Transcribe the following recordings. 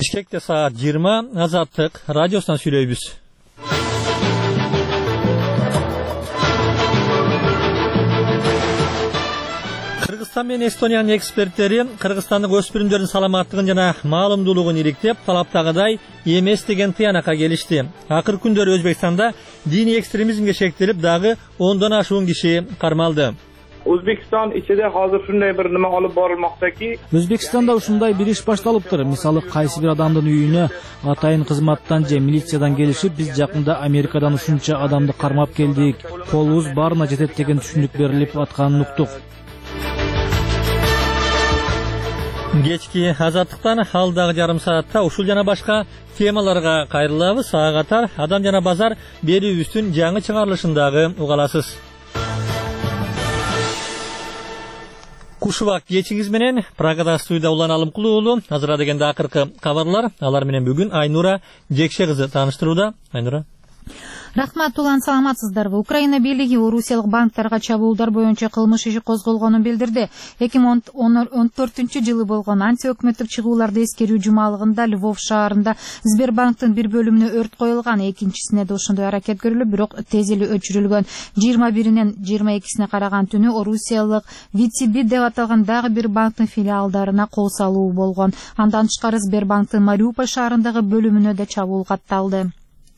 Бишкекте саат 20 Азаттык радиосунан сүйлөйбүз. Кыргызстан менен Эстониянын эксперттери Кыргызстандык өспүрүмдөрдүн саламаттыгын жана маалымдуулугун иликтеп, талаптагыдай эмес деген тыянакка келишти. Акыркы күндөрү Өзбекстанда диний экстремизмге шектелип, дагы 10дон ашуун киши кармалды. O'zbekiston ichida hozir shunday bir nima olib borilmoqdaki, O'zbekistonda shunday bir ish boshlanyapti. Misoli, qaysi bir odamning uyini atayin xizmatdan je militsiyadan kelishib, biz yaqinda Amerikadan shuncha odamni qarmab keldik. Qo'limiz barına jetet degan tushunlik berilib atganын uqdik. Кечки Азаттыктан алдагы жарым саатта ушул жана башка темаларга кайрылабыз. Ага катар Адам жана базар берүүбүздүн жаңы чыгарылышындагы угаласыз. Кушубак кечиңиз менен Прагада студияда Улан Алымкулуу уулу. Азыр дегенде акыркы кабарлар. Алар менен бүгүн Айнура Жекше кызы тааныштырууда. Айнура. Рахмат, Улан, саламатсыздарбы. Украина бийлиги Орусиялык банктарга чабуулдар боюнча кылмыш иши козголгонун билдирди. 2014-жылы болгон антиөкмөттүк чыгууларды эскерүү жумалыгында Львов шаарында Сбербанктын бир бөлүмүнө өрт коюлган, экинчисине да ошондой аракет көрүлүп, бирок тез эле өчүрүлгөн. 21-нен 22-сине караган түнү Орусиялык VTB деп аталган дагы бир банктын филиалдарына кол салуу болгон. Андан тышкары Сбербанктын Мариуполь шаарындагы бөлүмүнө да чабуул катталды.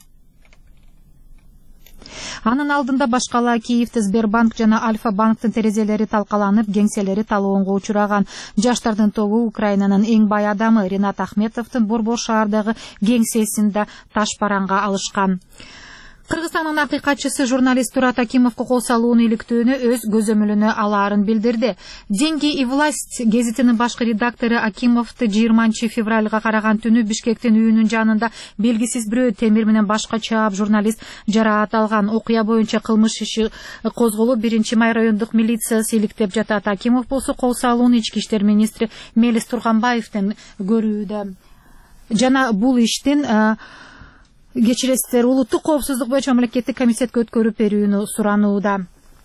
Анын алдында башкала Киевде Сбербанк жана Альфа банктын терезелери талкаланып, кеңселери талоонго учураган. Жаштардын тобу Украинанын эң бай адамы Ринат Ахметовдун Борбор шаардагы кеңсесинде таш бараңга алышкан. Кыргызстандын акыйкатчысы журналист Турат Акимовго кол салууну иликтөөнү өз көзөмөлүнө алаарын билдирди. «Деньги и власть» гезитинин башкы редактору Акимовду 20 февралга караган түнү Бишкектин үйүнүн жанында белгисиз бирөө темир менен башка чаап журналист жараат алган. Окуя боюнча кылмыш иши козголуп, 1-май райондук милициясы иликтеп жатат. Акимов болсо кол салууну ички иштер министри Мелис Турганбаевден көрүүдө. Жана бул иштин кечиресиздер, улуттук коопсуздук боюнча мамлекеттик комитетке өткөрүп берүүнү суранууда.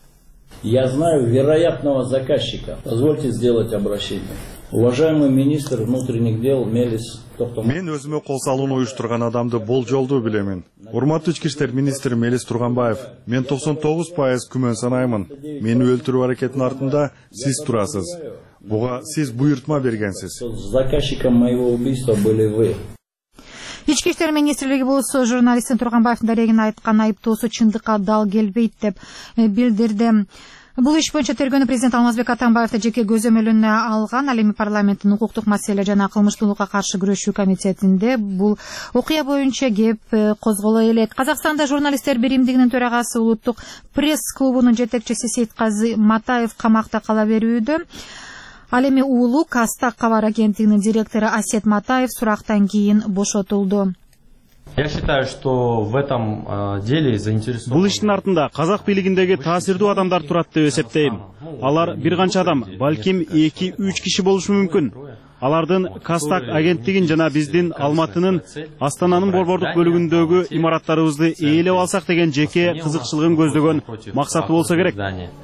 Я знаю вероятного заказчика. Позвольте сделать обращение. Уважаемый министр внутренних дел Мелис Турганбаев. Мен өзүмө кол салууну уюштурган адамды болжолдуу билемин. Урматтуу ички иштер министри Мелис Турганбаев, мен 99% күмөн санаймын. Мени өлтүрүү аракетинин артында сиз турасыз. Буга сиз буйртма бергенсиз. Заказчиком моего убийства были вы. Ички иштер министрлиги болсо журналисттин Турганбаевдин дарегине айткан айыптоосу чындыкка дал келбейт деп билдирди. Бул иш боюнча тергөөнү президент Алмазбек Атамбаевди жеке көзөмөлүнө алган. Ал эми парламенттин укуктук маселе жана кылмыштуулукка каршы күрөшүү комитетинде бул окуя боюнча кеп козголо элек. Казакстанда журналисттер биримдигинин төрагасы, улуттук пресс-клубунун жетекчиси Сейтказы Матаев камакта кала берүүдө. Ал эми уулу Кастак кабар агенттигинин директору Асет Матаев сурактан кийин бошотулду. Я считаю, что в этом деле заинтересованы. Бул иштин артында казак бийлигиндеги таасирдүү адамдар турат деп эсептейм. Алар бир канча адам, балким 2-3 киши болушу мүмкүн. Алардын Кастак агенттигин жана биздин Алматынын Астананын борбордук бөлүгүндөгү имараттарыбызды ээлеп алсак деген жеке кызыкчылыгын көздөгөн максаты болсо керек.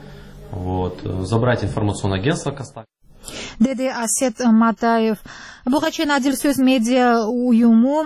Вот, забрать информационное агентство Кастак. Деди Асет Матаев. Буга чейин Адил сөз медиа уюму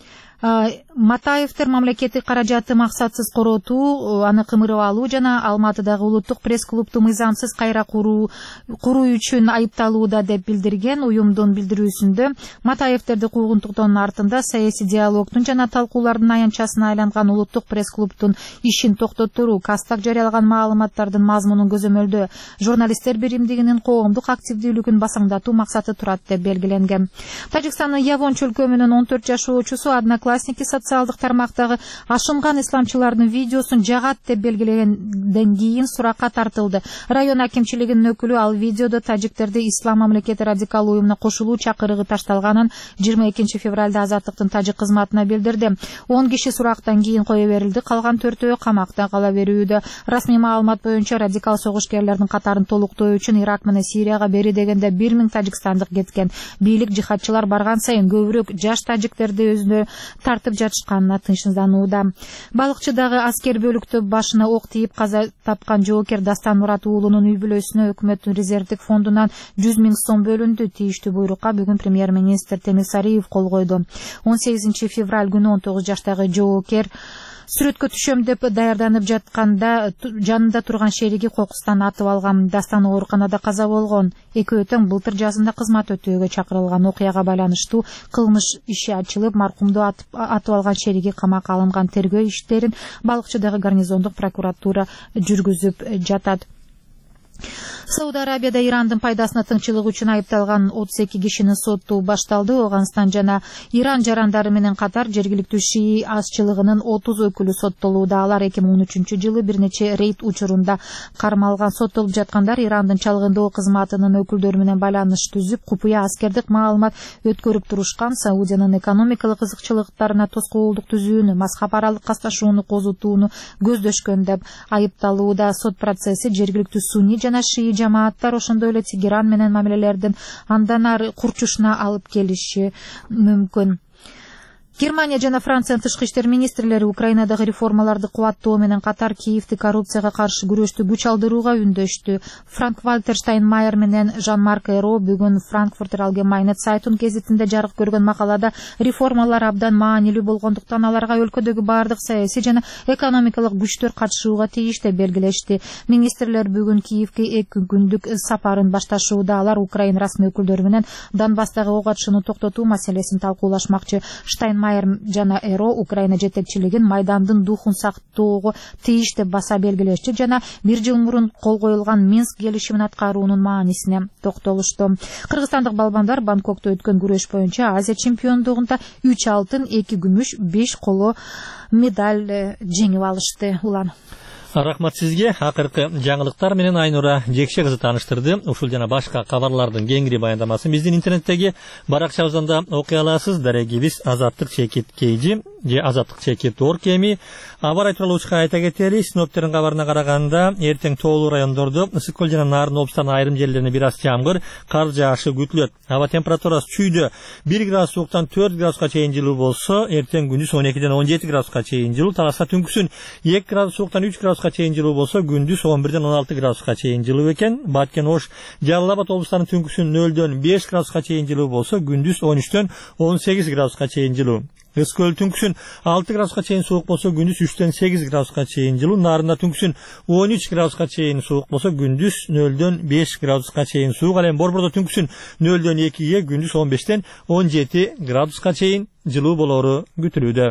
Матаевдер мамлекеттик каражатты максатсыз коротуу, аны кымырып алуу жана Алматыдагы улуттук пресс-клубду мыйзамсыз кайра куруу үчүн айыпталууда деп билдирген. Уюмдун билдирүүсүндө Матаевдерди куугунтуктоонун артында саясий диалогдун жана талкуулардын аянтчасына айланган улуттук пресс-клубдун ишин токтотуруу, Кастак жарыялаган маалыматтардын мазмунун көзөмөлдөө, журналисттер биримдигинин коомдук активдүүлүгүн басаңдатуу максаты турат деп белгиленген. Тажикстандын Явон чөлкөмүнүн 14 жашоочусу Одноклассники социалдык тармактагы ашынган исламчылардын видеосун жагат деп белгилегенден кийин суракка тартылды. Район акимчилигинин өкүлү ал видеодо тажиктерди ислам мамлекети радикал уюмуна кошулуу чакырыгы ташталганын 22 февралда Азаттыктын тажик кызматына билдирди. 10 киши сурактан кийин кое берилди, калган 4-өө камакта кала берүүдө. Расмий маалымат боюнча радикал согушкерлердин катарын толуктоо үчүн Ирак менен Сирияга бери дегенде 1000 тажикстандык кеткен. Бийлик жихадчылар барган сайын көбүрөөк жаш тажиктерди өзүнө тартып жатышканына тынчсызданууда. Балыкчыдагы аскер бөлүктө башына ок тийип каза тапкан жоокер Дастан Мурат уулунун үй бүлөсүнө өкмөттүн резервдик фондунан 100 000 сом бөлүндү. Тийиштүү буйрукка бүгүн премьер-министр Темир Сариев кол койду. 18 февраль күнү 19 жаштагы жоокер сүрөткө түшөм деп даярданып жатканда жанында турган шериги кокустан атып алган. Дастан ооруканада каза болгон. Экөө тең былтыр жазында кызмат өтөөгө чакырылган. Окуяга байланыштуу кылмыш иши ачылып, маркумду атып алган шериги камакка алынган. Тергөө иштерин Балыкчыдагы гарнизондук прокуратура жүргүзүп жатат. Сауд Арабияда Ирандын пайдасына тыңчылык үчүн айыпталган 32 кишинин сотту башталды. Оганстан жана Иран жарандары менен катар жергиликтүү шии азчылыгынын 30 өкүлү соттолууда. Алар 2013-жылы бир нече рейд учурунда кармалган. Соттолуп жаткандар Ирандын чалгындоо кызматынын өкүлдөрү менен байланыш түзүп, купуя аскердик маалымат өткөрүп турушкан, Саудиянын экономикалык кызыкчылыктарына тоскоолдук түзүүнү, мазхаб аралык касташууну козутууну көздөшкөн деп айыпталууда. Сот процесси жергиликтүү сунни жана шии жамааттар, ошондой эле Тегеран менен мамилелердин андан ары курчушуна алып келиши мүмкүн. Германия жана Франциянын тышкы иштер министрлери Украинадагы реформаларды кубаттоо менен катар Киевди коррупцияга каршы күрөштү күч алдырууга үндөштү. Франк-Вальтер Штайнмайер менен Жан-Марк Эро бүгүн Frankfurter Allgemeine Zeitung гезитинде жарык көргөн макалада реформалар абдан маанилүү болгондуктан аларга өлкөдөгү бардык саясий жана экономикалык күчтөр катышууга тийиш деп белгилешти. Министрлер бүгүн Киевге 2 күндүк сапарын башташууда. Алар Украина расмий өкүлдөрү менен Донбасстагы ок атышууну токтотуу маселесин талкуулашмакчы. Штайнмайер жана Эро Украина жетекчилигин майдандын духун сактоого тийиш деп баса белгилешти жана бир жыл мурун кол коюлган Минск келишимин аткаруунун маанисине токтолушту. Кыргызстандык балбандар Бангкокто өткөн күрөш боюнча Азия чемпиондугунда 3 алтын, 2 күмүш, 5 коло медаль жеңип алышты. Улан. Рахмат сизге. Акыркы жаңылыктар менен Айнура Жекше кызы тааныштырды. Ушул жана башка кабарлардын кеңири баяндамасын биздин интернеттеги баракчабыздан да окуй аласыз. Дарегибиз Азаттык Чекит Кейжи же Азаттык Чекит Оркеми. Аба рай тууралуучка айта кетели. Синоптиктердин кабарына караганда эртең тоолуу райондордо ысык көл жана Нарын облустарынын айрым жерлерине бир аз жамгыр, кар жаашы күтүлөт. Аба температурасы чүйдө 1 градус сууктан 4 градуска чейин жылуу болсо, эртең күндүз 12ден 17 градуска чейин жылуу, таласа түнкүсүн 2 градус сууктан 3 градуска чейин жылуу болсо, күндүз 11ден 16 градуска чейин жылуу экен. Баткен, Ош, Жалал Абад облустарынын түнкүсүн 0дөн 5 градуска чейин жылуу болсо, күндүз 13дөн 18 градуска чейин жылуу. Ысык түнкүсүн 6 градуска чейин суук болсо, күндүз 3дөн 8 градуска чейин жылуу. Нарында түнкүсүн 13 градуска чейин суук болсо, күндүз 0дөн 5 градуска чейин суук. Ал эми Борбордо түнкүсүн 0дөн 2ге, күндүз 15ден 17 градуска чейин жылуу болору күтүлүүдө.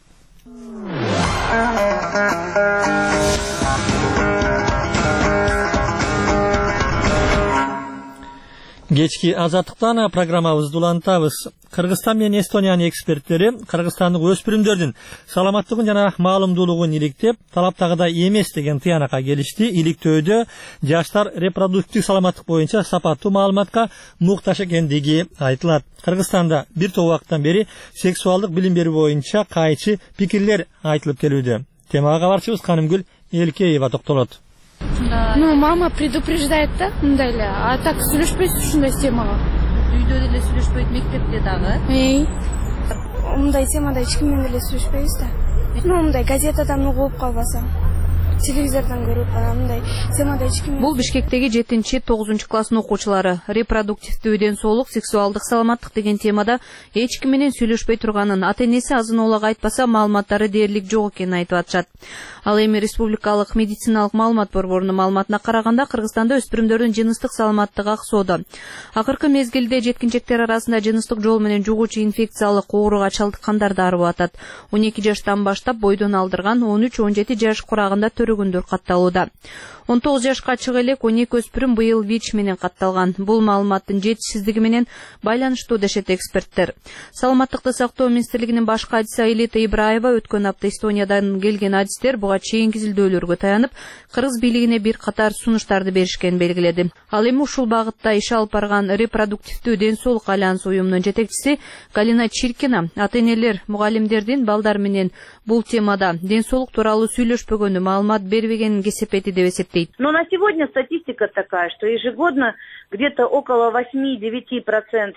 Кечки азаттыктан программабызды улантабыз. Кыргызстан менен Эстониянын эксперттери кыргызстандык өспүрүмдөрдүн саламаттыгын жана маалымдуулугун иликтеп, талаптагыдай эмес деген тыянакка келишти. Иликтөөдө жаштар репродуктивдик саламаттык боюнча сапаттуу маалыматка муктаж экендиги айтылат. Кыргызстанда бир топ убакыттан бери сексуалдык билим берүү боюнча кайчы пикирлер айтылып келүүдө. Темага кабарчыбыз Канымгүл Элкеева токтолот. Мама предупреждает да, мындай эле. А так сүйлөшпөйсүз ушундай темага. Үйдө деле сүйлөшпөйт, мектепте дагы. Мындай темада эч ким менен деле сүйлөшпөйбүз да. Мындай газетадан угуп калбасам, телевизордон көрүп мындай темада эч ким. Бул Бишкектеги 7-9 класстын окуучулары репродуктивдүү ден соолук, сексуалдык саламаттык деген темада эч ким менен сүйлөшпөй турганын, ата-энеси азын-аулак айтпаса маалыматтары дээрлик жок экенин айтып атышат. Ал эми Республикалык медициналык маалымат борборунун маалыматына караганда, Кыргызстанда өспүрүмдөрдүн жыныстык саламаттыгы аксоодо. Акыркы мезгилде жеткинчектер арасында жыныстык жол менен жугуучу инфекциялык ооруга чалдыккандар да арып атат. 12 жаштан баштап бойдон алдырган 13-17 жаш курагында төрөгөндөр катталууда. 19 жашка чыга элек 12 өспүрүм быйыл ВИЧ менен катталган. Бул маалыматтын жетишсиздиги менен байланыштуу дешет эксперттер. Саламаттыкты сактоо министрлигинин башкы адиси Айлета Ибраева өткөн апта Эстониядан келген адистер буга чейин изилдөөлөргө таянып, кыргыз бийлигине бир катар сунуштарды беришкенин белгиледи. Ал эми ушул багытта иш алып барган репродуктивдүү ден соолук альянс уюмунун жетекчиси Галина Чиркина ата-энелер, мугалимдердин балдар менен бул темада ден соолук тууралуу сүйлөшпөгөнү, маалымат бербегенин кесепети деп эсептейт. Но на сегодня статистика такая, что ежегодно где-то около 8-9%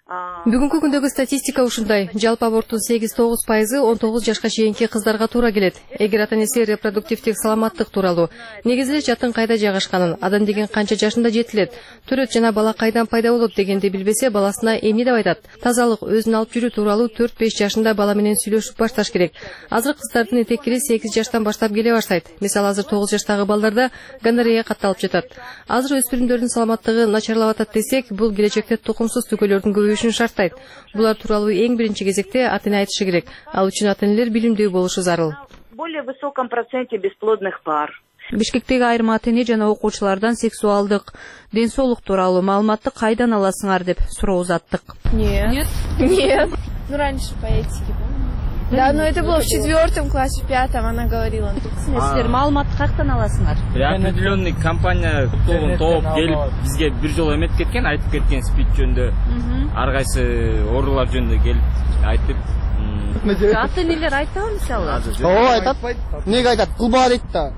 Бүгүнкү күндөгү статистика ушундай. Жалпы аборттун 8-9% 19 жашка чейинки кыздарга туура келет. Эгер ата-энеси репродуктивдик саламаттык тууралуу, негизи жатын кайда жайгашканын, адам деген канча жашында жетилет, төрөт жана бала кайдан пайда болот дегенди билбесе, баласына эмне деп айтат. Тазалык, өзүн алып жүрүү тууралуу 4-5 жашында бала менен сүйлөшүп башташ керек. Азыр кыздардын этеккири 8 жаштан баштап келе баштайт. Мисалы азыр 9 жаштагы балдарда гонорея катталып жатат. Азыр өспүрүмдөрдүн саламаттыгы начарлап атат десек, бул келечекте тукумсуз түгөлөрдүн көбөйүшүн шарттайт. Булар тууралуу эң биринчи кезекте ата-эне айтышы керек. Ал үчүн ата-энелер билимдүү болушу зарыл. Более высоком проценте бесплодных пар. Бишкектеги айрым ата-эне жана окуучулардан сексуалдык, ден соолук тууралуу маалыматты кайдан аласыңар деп суроо узаттык. Нет. Ну, раньше по этике. Да, но это было в 4 классе, в 5 она говорила. Силер маалыматты каяктан аласыңар? Определенный компания тобун топ келип бизге бир жолу эметип кеткен, айтып кеткен спид жөнүндө. Ар кайсы оорулар жөнүндө келип айтып. Ата-энелер айтабы мисалы? Ооба, айтат. Неге айтат? Кылба дейт да.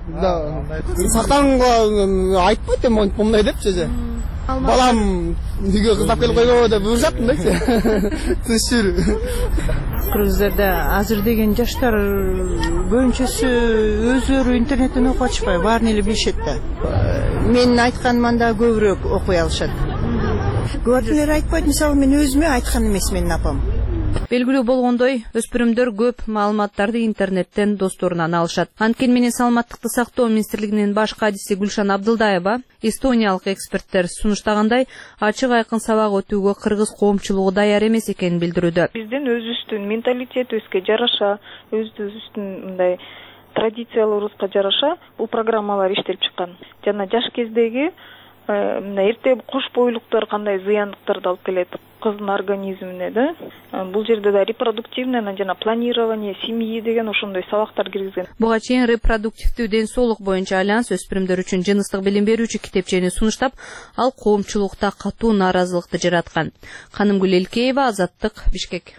Сактанга айтпайт эми мындай депчи же. Балам үйгө кыздап келип койбойбу деп буйрушат мындайчы. Түшүр. Кыргыздарда азыр деген жаштар көбүнчөсү өздөрү интернеттен окуп атышпайбы, баарын эле билишет да. Менин айтканыман да көбүрөөк окуй алышат. Көбүлөр айтпайт, мисалы мен өзүмө айткан эмес менин апам. Белгилүү болгондой, өспүрүмдөр көп маалыматтарды интернеттен досторунан алышат. Анткени менен саламаттыкты сактоо министрлигинин баш кадиси Гүлшан Абдылдаева эстониялык эксперттер сунуштагандай ачык айкын сабак өтүүгө кыргыз коомчулугу даяр эмес экенин билдирүүдө. Биздин өзүбүздүн менталитетибизге жараша, өзүбүздүн мындай традицияларыбызга жараша бул программалар иштелип чыккан. Жана жаш кездеги эрте куш бойлуктар кандай зыяндыктарды алып келет кыздын организмине да. Бул жерде да репродуктивное жана планирование семьи деген ошондой сабактар киргизген. Буга чейин репродуктивдүү ден соолук боюнча альянс өспүрүмдөр үчүн жыныстык билим берүүчү китепчени сунуштап, ал коомчулукта катуу нааразылыкты жараткан. Канымгүл Элкеева, Азаттык, Бишкек.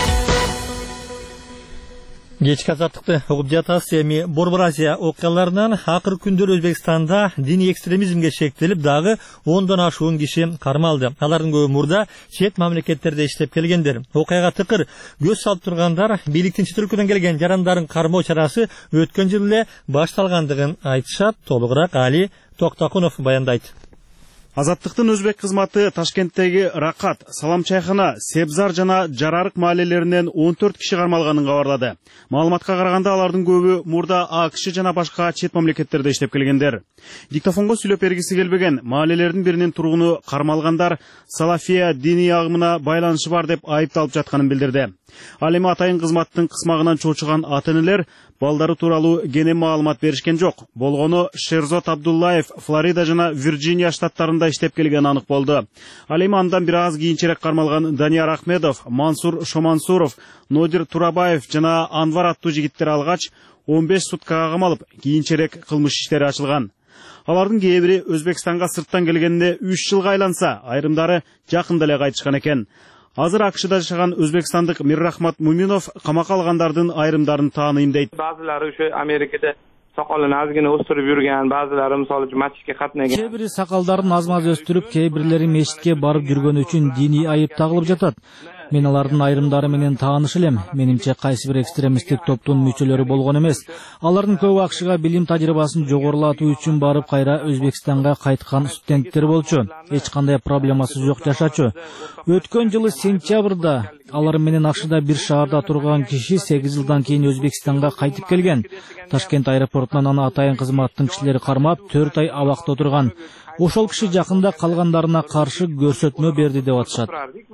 Кечки азаттыкты угуп жатасыз. Эми Борбор Азия окуяларынан акыр күндөр Өзбекстанда диний экстремизмге шектелип дагы 10дон ашуун киши кармалды. Алардын көбү мурда чет мамлекеттерде иштеп келгендер. Окуяга тыкыр көз салып тургандар бийликтин чет өлкөдөн келген жарандарын кармоо чарасы өткөн жылы эле башталгандыгын айтышат. Толугураак Али Токтакунов баяндайт. Азаттыктын өзбек кызматы Ташкенттеги Ракат, Салам чайхана, Себзар жана Жарарык маалелеринен 14 киши кармалганын кабарлады. Маалыматка караганда алардын көбү мурда АКШ жана башка чет мамлекеттерде иштеп келгендер. Диктофонго сүйлөп бергиси келбеген маалелердин биринин тургуну кармалгандар Салафия диний агымына байланышы бар деп айыпталып жатканын билдирди. Ал эми атайын кызматтын кысмагынан чочуган ата-энелер балдары тууралуу кенен маалымат беришкен жок. Болгону Шерзот Абдуллаев Флорида жана Вирджиния штаттарында иштеп келген анык болду. Ал эми андан бир аз кийинчерээк кармалган Данияр Ахмедов, Мансур Шомансуров, Нодир Турабаев жана Анвар аттуу жигиттер алгач 15 суткага камалып, кийинчерээк кылмыш иштери ачылган. Алардын кээ бири Өзбекстанга сырттан келгенине 3 жылга айланса, айрымдары жакында эле кайтышкан экен. Азыр АКШда жашаган өзбекстандык Миррахмат Муминов камакка алгандардын айрымдарын тааныйм дейт. Баазылары ошо Америкада сакалын азгина өстүрүп жүргөн, баазылары мисалы мачитке катнаган. Кээ бири сакалдарын аз-маз өстүрүп, кээ бирлери мечитке барып жүргөн үчүн диний айып тагылып жатат. Мен алардын айрымдары менен тааныш элем. Менимче кайсы бир экстремисттик топтун мүчөлөрү болгон эмес. Алардын көбү АКШга билим тажрыйбасын жогорулатуу үчүн барып кайра Өзбекстанга кайткан студенттер болчу. Эч кандай проблемасы жок жашачу. Өткөн жылы сентябрда алар менен АКШда бир шаарда турган киши 8 жылдан кийин Өзбекстанга кайтып келген. Ташкент аэропортунан аны атайын кызматтын кишилери кармап 4 ай абакта отурган. Ошол киши жакында калгандарына каршы көрсөтмө берди деп атышат.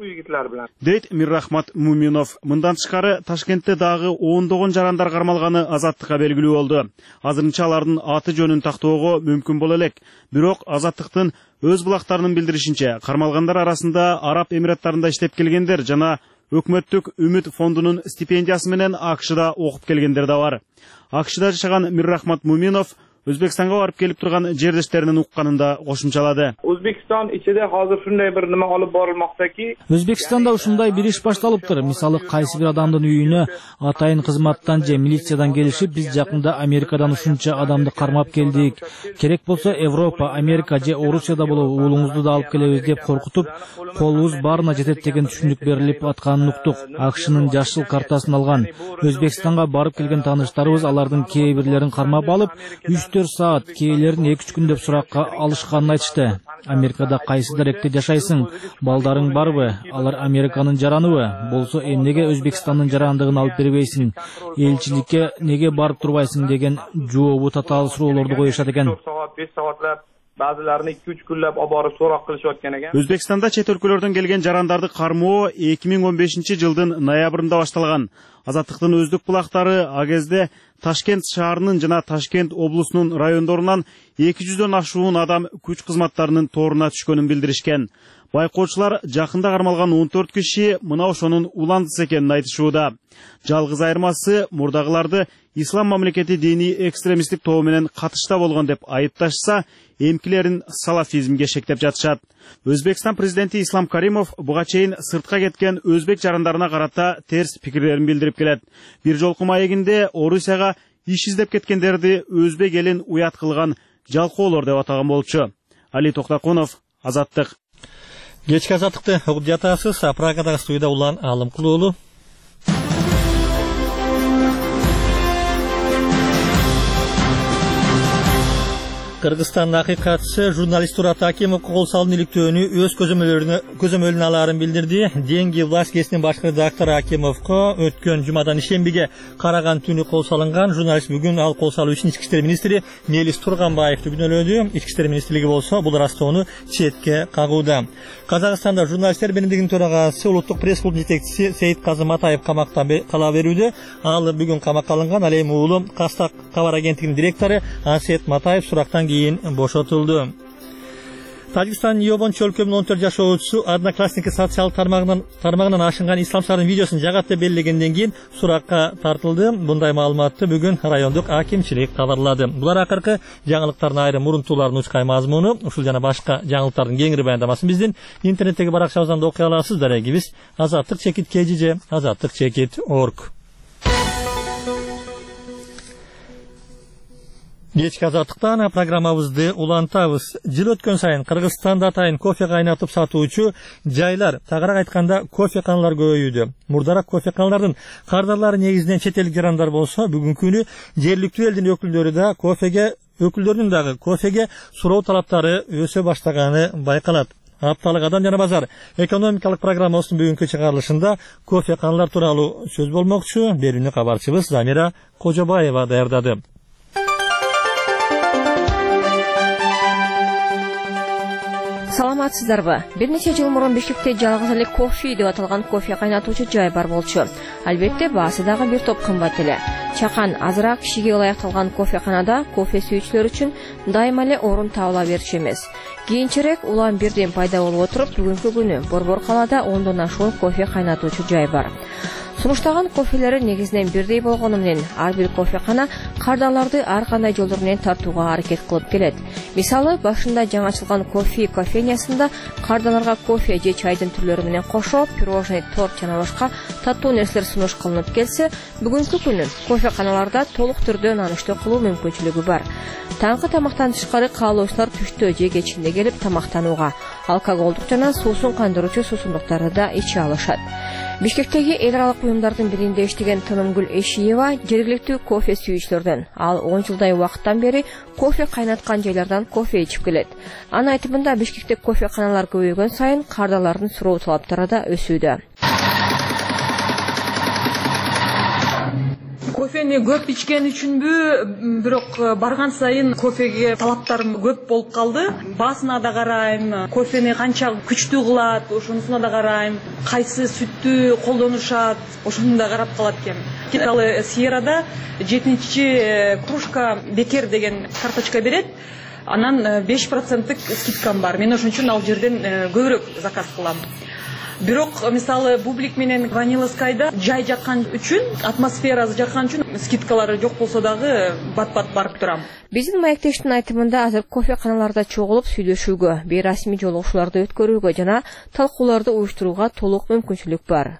Дейт Миррахмат Муминов. Мындан тышкары Ташкентте дагы 10 жарандар кармалганы Азаттыкка белгилүү болду. Азырынча алардын аты жөнүн тактоого мүмкүн боло элек. Бирок Азаттыктын өз булактарынын билдиришинче, кармалгандар арасында Араб Эмираттарында иштеп келгендер жана өкмөттүк Үмүт фондунун стипендиясы менен АКШда окуп келгендер да бар. АКШда жашаган Миррахмат Муминов Өзбекстанга барып келип турган жердештеринин укканында кошумчалады. O'zbekiston ichida hozir shunday bir nima olib borilmoqdaki, Өзбекстанда ушундай бир иш башталыптыр. Мисалы, кайсы бир адамдын үйүнө атайын кызматтан же милициядан келишип, биз жакында Америкадан ушунча адамды кармап келдик. Керек болсо Европа, Америка же Орусияда болуп уулуңузду да алып келебиз деп коркутуп, колубуз баарына жетет деген түшүнүк берилип атканын уктук. АКШнын жашыл картасын алган. Өзбекстанга барып келген тааныштарыбыз алардын кээ бирлерин кармап алып, 3-4 саат, кээлерин 2-3 күн деп суракка алышканын айтышты. Америкада кайсы даректе жашайсың? Балдарың барбы? Алар Американын жараныбы? Болсо эмнеге Өзбекстандын жарандыгын алып бербейсиң? Элчиликке неге барып турбайсың деген жообу татаал суроолорду коюшат экен. 5 soatlab ba'zilarini 2-3 kunlab olib borib so'roq qilishayotgan ekan. Өзбекстанда чет өлкөлөрдөн келген жарандарды кармоо 2015-жылдын ноябрында башталган. Азаттыктын өздүк булактары агезде Ташкент шаарынын жана Ташкент облусунун райондорунан 200дөн ашуун адам күч кызматтарынын торуна түшкөнүн билдиришкен. Байкоочулар жакында кармалган 14 киши мына ошонун уландысы экенин айтышууда. Жалгыз айырмасы мурдагыларды ислам мамлекети диний экстремисттик тобу менен катышта болгон деп айыпташса, эмкилерин салафизмге шектеп жатышат. Өзбекстан президенти Ислам Каримов буга чейин сыртка кеткен өзбек жарандарына карата терс пикирлерин билдирип келет. Бир жолку маегинде Орусияга иш издеп кеткендерди өзбек элин уят кылган жалкоолор деп атаган болчу. Али Токтакунов, Азаттык. Кечки азаттыкты угуп жатасыз. Прагадагы студияда Улан Алымкул уулу. Кыргызстандын акыйкатчысы журналист Турат Акимов кол салуун иликтөөнү өз көзөмөлүнө алаарын билдирди. Деньги власть кесинин башкы редактору Акимовго өткөн жумадан ишембиге караган түнү кол салынган. Журналист бүгүн ал кол салуу үчүн Ички иштер министри Мелис Турганбаевди күнөөлөдү. Ички иштер министрлиги болсо бул растоону четке кагууда. Казакстанда журналисттер биримдигинин төрагасы улуттук пресс-клуб жетекчиси Сейитказы Матаев камакта кала берүүдө. Ал бүгүн камакка алынган. Ал эми уулу Кастак кабар агенттигинин директору Асет Матаев сурактан бошотулду. Тажикстан Йобон чөлкөмүнүн 14 жашоочусу Одноклассники социал тармагынан ашынган исламчылардын видеосун жагат деп белгилегенден кийин суракка тартылды. Мындай маалыматты бүгүн райондук акимчилик кабарлады. Булар акыркы жаңылыктардын айрым мурунтууларынын учкай мазмуну. Ушул жана башка жаңылыктардын кеңири баяндамасын биздин интернеттеги баракчабыздан да окуй аласыздар. Дарегибиз azattik.kg, azattik.org. Кечки азаттыктан программабызды улантабыз. Жыл өткөн сайын Кыргызстанда атайын кофе кайнатып сатуучу жайлар, тагыраак айтканда кофеканалар көбөйүүдө. Мурдараак кофеканалардын кардарлары негизинен чет элдик жарандар болсо, бүгүнкү күнү жергиликтүү элдин өкүлдөрүнүн дагы кофеге суроо талаптары өсө баштаганы байкалат. Апталык адам жана базар экономикалык программасынын бүгүнкү чыгарылышында кофеканалар тууралуу сөз болмокчу. Берүүнү кабарчыбыз Замира Кожобаева даярдады. Саламатсыздарбы? Бир нече жыл мурун Бишкекте жалгыз эле кофе деп аталган кофе кайнатуучу жай бар болчу. Албетте баасы дагы бир топ кымбат эле. Чакан азыраак кишиге ылайыкталган кофеканада кофе сүйүүчүлөр үчүн дайыма эле орун табыла берчү эмес. Кийинчерээк улам бирден пайда болуп отуруп, бүгүнкү күнү Борбор калаада 10дон ашуун кофе кайнатуучу жай бар. Сунуштаган кофелери негизинен бирдей болгону менен ар бир кофекана кардарларды ар кандай жолдор менен тартууга аракет кылып келет. Мисалы, башында жаңы ачылган кофе кофейнясында кардарларга кофе же чайдын түрлөрү менен кошо пирожный, торт жана башка таттуу нерселер сунуш кылынып келсе, бүгүнкү күнү кофеканаларда толук түрдө нанышты кылуу мүмкүнчүлүгү бар. Таңкы тамактан тышкары каалоочулар түштө же кечинде келип тамактанууга, алкоголдук жана суусун кандыруучу суусундуктарды да иче алышат. Бишкектеги эл аралык уюмдардын биринде иштеген Тынымгүл Эшиева жергиликтүү кофе сүйүүчүлөрдөн. Ал 10 жылдай убакыттан бери кофе кайнаткан жайлардан кофе ичип келет. Анын айтымында Бишкекте кофеканалар көбөйгөн сайын кардарлардын суроо талаптары да өсүүдө. Кофени көп ичкен үчүнбү, бирок барган сайын кофеге талаптарым көп болуп калды. Басына да карайм, кофени канча күчтүү кылат, ошонусуна да карайм, кайсы сүттү колдонушат, ошону да карап калат экен. Мисалы, Сьеррада 7-чи кружка бекер деген карточка берет. Анан 5% скидкам бар. Мен ошон үчүн ал жерден көбүрөөк заказ кылам. Бирок мисалы Бублик менен Ванила Скайда жай жаккан үчүн, атмосферасы жаккан үчүн скидкалары жок болсо дагы бат-бат барып турам. Биздин маектештин айтымында азыр кофеканаларда чогулуп сүйлөшүүгө, бейрасмий жолугушууларды өткөрүүгө жана талкууларды уюштурууга толук мүмкүнчүлүк бар.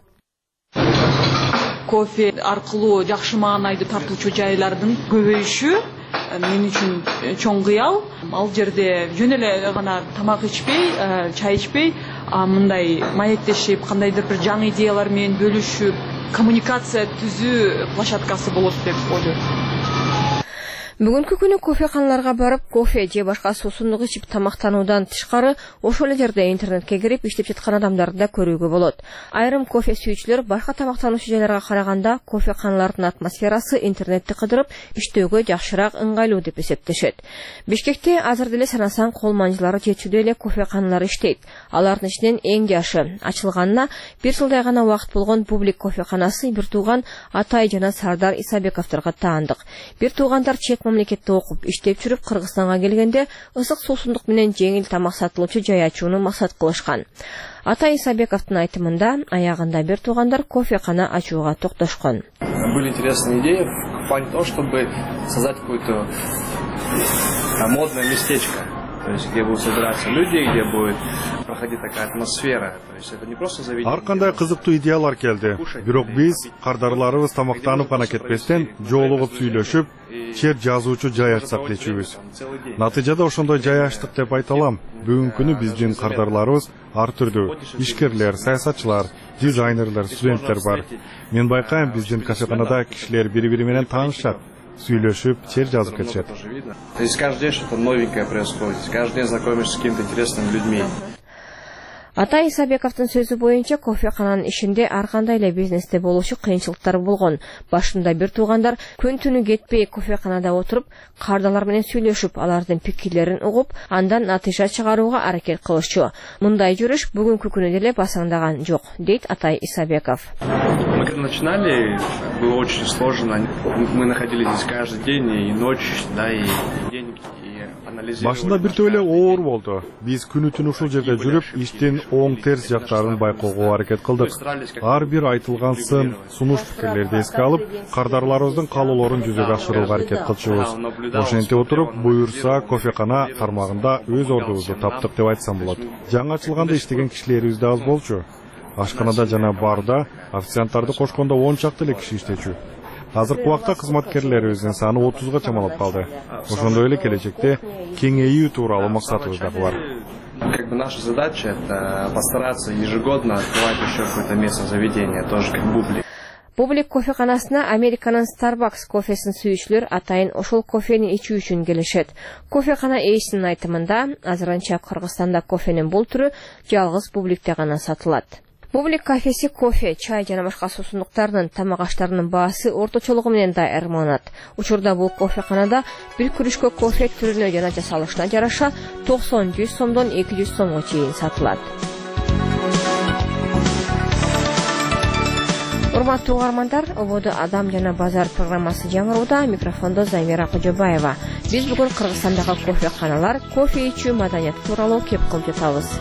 Кофе аркылуу жакшы маанайды тартуучу жайлардын көбөйүшү мен үчүн чоң кыял. Ал жерде жөн эле гана тамак ичпей, чай ичпей, мындай маектешип, кандайдыр бир жаңы идеялар менен бөлүшүп, коммуникация түзүү площадкасы болот деп ойлойм. Бүгүнкү күнү кофеканаларга барып, кофе же башка суусундук ичип тамактануудан тышкары, ошол эле жерде интернетке кирип иштеп жаткан адамдарды да көрүүгө болот. Айрым кофе сүйүүчүлөр башка тамактануучу жайларга караганда кофеканалардын атмосферасы интернетти кыдырып иштөөгө жакшыраак ыңгайлуу деп эсептешет. Бишкекте азыр деле санасаң кол манжылары жетчүдөй эле кофеканалар иштейт. Алардын ичинен эң жашы, ачылганына 1 жылдай гана убакыт болгон Бублик кофеканасы бир тууган Атай жана Сардар Исабековдорго таандык. Бир туугандар мамлекетте окуп иштеп жүрүп Кыргызстанга келгенде ысык суусундук менен жеңил тамак сатылуучу жай ачууну максат кылышкан. Атай Исабековдун айтымында аягында бир туугандар кофекана ачууга токтошкон. Были интересные идеи в плане того, чтобы создать какое-то модное местечко. То есть, где будут собираться люди, где будет проходить такая атмосфера. То есть, это не просто заведение. Ар кандай кызыктуу идеялар келди. Бирок биз кардарларыбыз тамактанып гана кетпестен, жолугуп сүйлөшүп, чер жазуучу жай ачсак дечүбүз. Натыйжада ошондой жай ачтык деп айта алам. Бүгүнкү күнү биздин кардарларыбыз ар түрдүү ишкерлер, саясатчылар, дизайнерлер, студенттер бар. Мен байкайм, биздин кафеканада кишилер бири-бири менен таанышат. Сүйлөшүп, чер жазып кетишет. То есть каждый день что-то новенькое происходит, каждый день знакомишься с какими-то интересными людьми. Атай Исабековдун сөзү боюнча кофекананын ишинде ар кандай эле бизнесте болушу кыйынчылыктар болгон. Башында бир туугандар күн түнү кетпей кофеканада отуруп, кардалар менен сүйлөшүп, алардын пикирлерин угуп, андан натыйжа чыгарууга аракет кылышчу. Мындай жүрүш бүгүнкү күнү деле басаңдаган жок, дейт Атай Исабеков. Мы когда начинали, было очень сложно. Мы находились здесь каждый день и ночь, да, и день. Башында бир эле оор болду. Биз күнү түнү ушул жерде жүрүп, иштин оң терс жактарын байкоого аракет кылдык. Ар бир айтылган сын, сунуш пикирлерди эске алып, кардарларыбыздын каалоолорун жүзөгө ашырууга аракет кылчубуз. Ошентип отуруп, буюрса кофекана тармагында өз ордубузду таптык деп айтсам болот. Жаңы ачылганда иштеген кишилерибиз да аз болчу. Ашканада жана барда официанттарды кошкондо 10 чакты эле киши иштечү. Азыркы убакта кызматкерлерибиздин саны 30га чамалап калды. Ошондой эле келечекте кеңейүү тууралуу максатыбыз дагы бар. Как бы наша задача это постараться ежегодно открывать еще какое-то местное заведение, тоже как Бублик. Бублик кофеканасына Американын Starbucks кофесин сүйүүчүлөр атайын ошол кофени ичүү үчүн келишет. Кофекана ээсинин айтымында азырынча Кыргызстанда кофенин бул түрү жалгыз Бубликте гана сатылат. Бублик кафеси кофе, чай жана башка суусундуктардын тамак аштарынын баасы орточолугу менен да ырманат. Учурда бул кофеканада бир күрүшкө кофе түрүнө жана жасалышына жараша 90-100 сомдон 200 сомго чейин сатылат. Урматтуу угармандар, ободо Адам жана базар программасы жаңырууда, микрофондо Замира Кожобаева. Биз бүгүн Кыргызстандагы кофеканалар, кофе ичүү маданияты тууралуу кеп кылып жатабыз.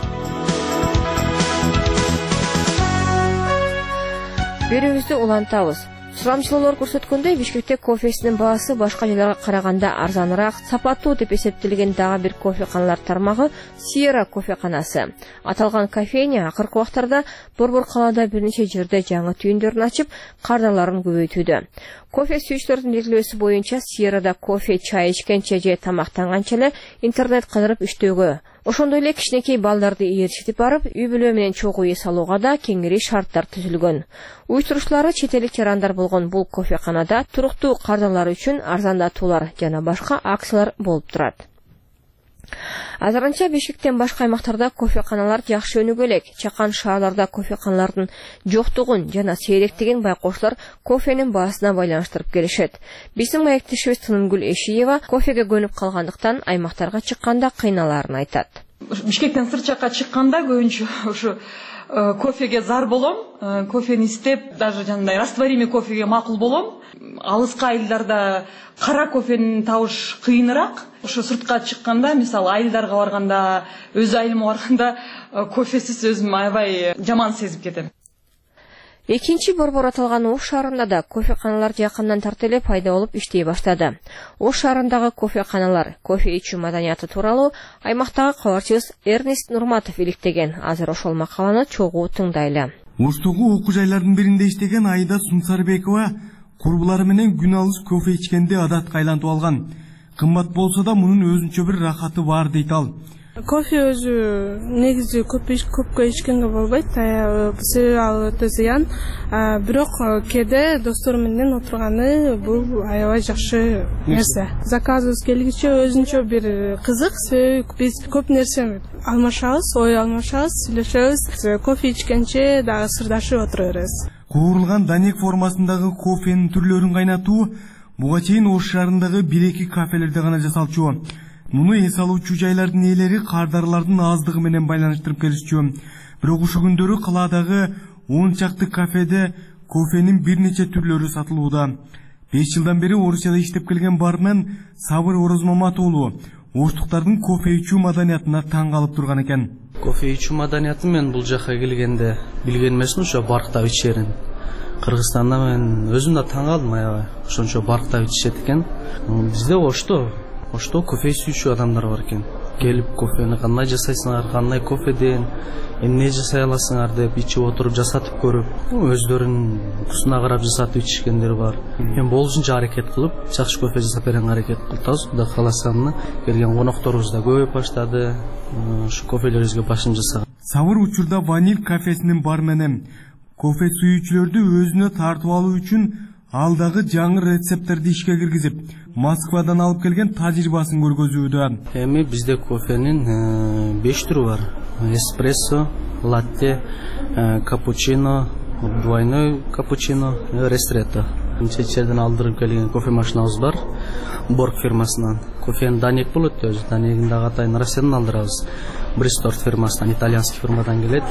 Берүүбүздү улантабыз. Сурамчылоолор көрсөткөндөй, Бишкекте кофесинин баасы башка жерлерге караганда арзаныраак, сапаттуу деп эсептелген дагы бир кофеканалар тармагы Sierra кофеканасы. Аталган кофейня акыркы убактарда Борбор калаада бир нече жерде жаңы түйүндөрүн ачып, кардарларын көбөйтүүдө. Кофе сүйүүчүлөрдүн белгилөөсү боюнча Sierrада кофе, чай ичкенче же тамактанганча эле интернет кыдырып иштөөгө, ошондой эле кичинекей балдарды ээрчитип барып, үй бүлө менен чогуу эс алууга да кеңири шарттар түзүлгөн. Уюштуруучулары чет элик жарандар болгон бул кофеканада туруктуу кардалар үчүн арзандатуулар жана башка акциялар болуп турат. Азырынча Бишкектен башка аймактарда кофеканалар жакшы өнүгө элек. Чакан шаарларда кофеканалардын жоктугун жана сейректигин байкоочулар кофенин баасына байланыштырып келишет. Биздин маектешибиз Тынымгүл Эшиева кофеге көнүп калгандыктан аймактарга чыкканда кыйналаарын айтат. Бишкектен сырт жакка чыкканда көбүнчө ушу кофеге зар болом, кофени истеп, даже жандай растворимый кофеге макул болом. Алыска айылдарда кара кофени табыш кыйыныраак. Ошо сыртка чыкканда, мисалы айылдарга барганда, өз айылыма барганда кофесіз өзім аябай жаман сезіп кетем. Экинчи борбор аталган Ош шаарында да кофеканалар жакындан тартылып пайда болуп иштей баштады. Ош шаарындагы кофеканалар, кофе ичүү маданияты тууралуу аймактагы кабарчыбыз Эрнест Нурматов иликтеген. Азыр ошол макаланы чогуу тыңдайлы. Оштогу окуу жайлардын биринде иштеген Айда Сунсарбекова курбулары менен күн алыс кофе ичкенди адатка айлантып алган. Кымбат болсо да мунун өзүнчө бир рахаты бар дейт ал. Кофе өзү негизи көпкө ичкенге болбойт, себеби ал өтө зыян. Бирок кээде достор менен отурганы бул аябай жакшы нерсе. Заказыбыз келгиче өзүнчө бир кызык, себеби биз көп нерсе алмашабыз, ой алмашабыз, сүйлөшөбүз, кофе ичкенче дагы сырдашып отура беребиз. Куурулган данек формасындагы кофенин түрлөрүн кайнатуу буга чейин Ош шаарындагы 1-2 кафелерде гана жасалчу. Муну эс алуучу жайлардын ээлери кардарлардын аздыгы менен байланыштырып келишчү. Бирок ушул күндөрү калаадагы 10 чакты кафеде кофенин бир нече түрлөрү сатылууда. 5 жылдан бери Орусияда иштеп келген бармен Сабыр Орозмамат уулу оштуктардын кофе ичүү маданиятына таң калып турган экен. Кофе ичүү маданиятын мен бул жака келгенде билген эмесмин, ошо барктап ичерин. Кыргызстанда мен өзүм да таң калдым, аябай ошончо барктап ичишет экен. Бизде Ошто кофе сүйүүчү адамдар бар экен. Келип кофени кандай жасайсыңар, кандай кофеден эмне жасай аласыңар деп ичип отуруп жасатып көрүп, өздөрүнүн вкусуна карап жасатып ичишкендер бар. Мен болушунча аракет кылып, жакшы кофе жасап беренге аракет кылабыз. Кудай кааласа, келген конокторубуз да көбөйүп баштады. Ушу кофелерибизге башын жасаган. Сабыр учурда Ваниль кафесинин бармени кофе сүйүүчүлөрдү өзүнө тартып алуу үчүн алдагы жаңы рецепттерди ишке киргизип, Москвадан алып келген тажрыйбасын көргөзүүдө. Эми бизде кофенин 5 түрү бар. Эспрессо, латте, капучино, двойной капучино, ристретто. Чечерден алдырып келген кофе машинабыз бар. Борг фирмасынан. Кофенин данек болот, өзү данегин дагы атайын Россиядан алдырабыз. Бристорт фирмасынан, итальянский фирмадан келет.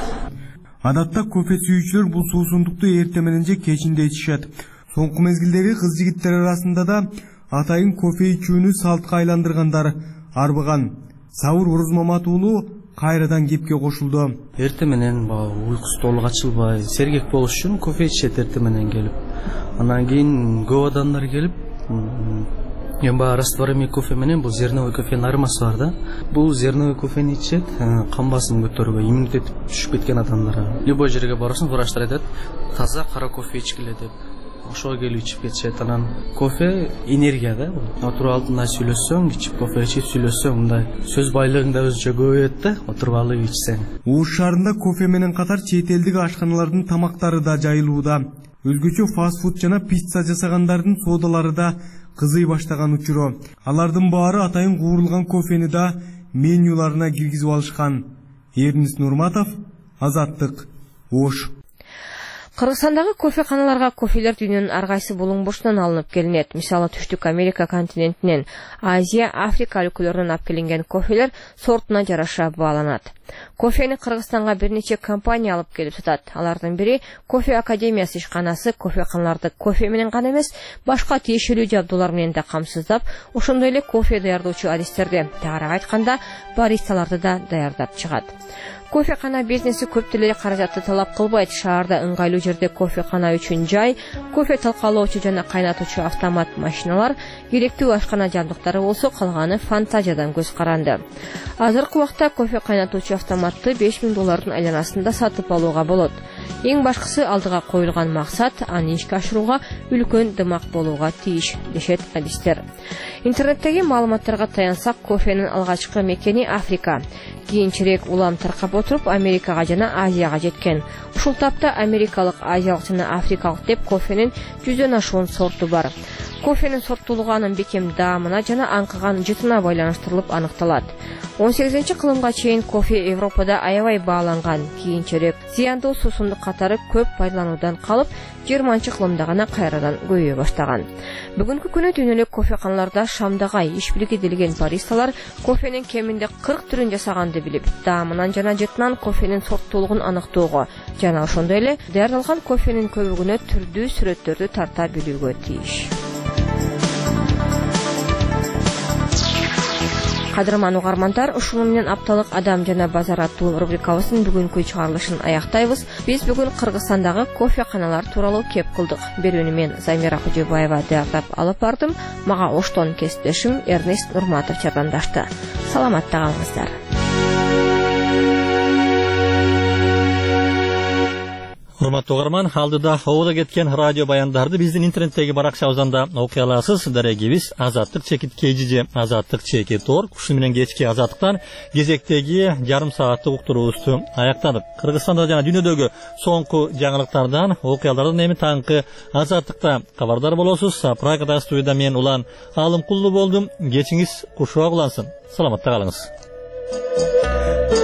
Адатта кофе сүйүүчүлөр бул суусундукту эртең менен же кечинде ичишет. Соңку мезгилдеги кыз-жигиттер арасында да атайын кофе ичүүнү салтка айландыргандар арбыган. Сабыр Орозмамат уулу кайрадан кепке кошулду. Эртең менен уйкусу толук ачылбай, сергек болуш үчүн кофе ичет эртең менен келип. Анан кийин көп адамдар келип, мен баягы растворимый кофе менен бул зерновой кофенин айырмасы бар да. Бул зерновой кофени ичет, кан басымын көтөрүүгө, иммунитети түшүп кеткен адамдар. Любой жерге барасың, врачтар айтат, таза кара кофе ичкиле деп. Ошого келип ичип кетишет. Анан кофе энергия да. Отуруп алдында сүйлөшсөң, ичип кофе ичип сүйлөшсөң, мындай сөз байлыгың да өзүнчө көбөйөт да, отуруп алып ичсең. Ош шаарында кофе менен катар чет элдик ашканалардын тамактары да жайылууда. Өзгөчө фастфуд жана пицца жасагандардын соодалары да кызый баштаган учуру. Алардын баары атайын куурулган кофени да менюларына киргизип алышкан. Эрнест Нурматов, Азаттык, Ош. Кыргызстандагы кофеканаларга кофелер дүйнөнүн ар кайсы булуң бурчунан алынып келинет. Мисалы Түштүк Америка континентинен, Азия, Африка өлкөлөрүнөн алып келинген кофелер сортуна жараша бааланат. Кофени Кыргызстанга бир нече компания алып келип сатат. Алардын бири Кофе Академиясы ишканасы кофеканаларды кофе менен гана эмес, башка тиешелүү жабдуулар менен да камсыздап, ошондой эле кофе даярдоочу адистерди, тагыраак айтканда, баристаларды да даярдап чыгат. Кофекана бизнеси көп деле каражатты талап кылбайт. Шаарда ыңгайлуу жерде кофекана үчүн жай, кофе талкалоочу жана кайнатуучу автомат машиналар, керектүү ашкана жабдыктары болсо, калганы фантазиядан көз каранды. Азыркы убакта кофе кайнатуучу автоматты $5000 айланасында сатып алууга болот. Эң башкысы алдыга коюлган максат аны ишке ашырууга үлкөн дымак болууга тийиш, дешет адистер. Интернеттеги маалыматтарга таянсак, кофенин алгачкы мекени Африка. Кийинчерээк улам таркап отуруп Америкага жана Азияга жеткен. Ушул тапта америкалык, азиялык жана африкалык деп кофенин 100дөн ашуун сорту бар. Кофенин сорттуулугу анын бекем даамына жана аңкыган жытына байланыштырылып аныкталат. 18-кылымга чейин кофе Европада аябай бааланган. Кийинчерээк зыяндуу суусундук катары көп пайдалануудан калып, 20-кылымда гана кайрадан көбөйө баштаган. Бүгүнкү күнү дүйнөлүк кофеканаларда шамдагай иш билгиделген баристалар кофенин кеминде 40 түрүн жасаганды билип, даамынан жана жытынан кофенин сорттуулугун аныктоого жана ошондой эле даярдалган кофенин көбүгүнө түрдүү сүрөттөрдү тарта билүүгө тийиш. Кадырман угармандар, ушуну менен апталык адам жана базар аттуу рубрикабыздын бүгүнкү чыгарылышын аяктайбыз. Биз бүгүн Кыргызстандагы кофеканалар тууралуу кеп кылдык. Берүүнү мен Замира Кожобаева даярдап алып бардым. Мага оштон кесиптешим Эрнест Нурматов жардамдашты. Саламатта калыңыздар. Урматтуу угарман, алдыда оодо кеткен радио баяндарды биздин интернеттеги баракчабыздан да окуй аласыз. Дарегибиз Азаттык чекит KGJ, Азаттык чекит орг. Ушу менен кечки Азаттыктан кезектеги жарым сааттык уктуруубузду аяктадык. Кыргызстанда жана дүйнөдөгү соңку жаңылыктардан, окуялардан эми таңкы Азаттыкта кабардар болосуз. Прагада студияда мен Улан Алымкулду болдум. Кечиңиз кушуак улансын. Саламатта калыңыз.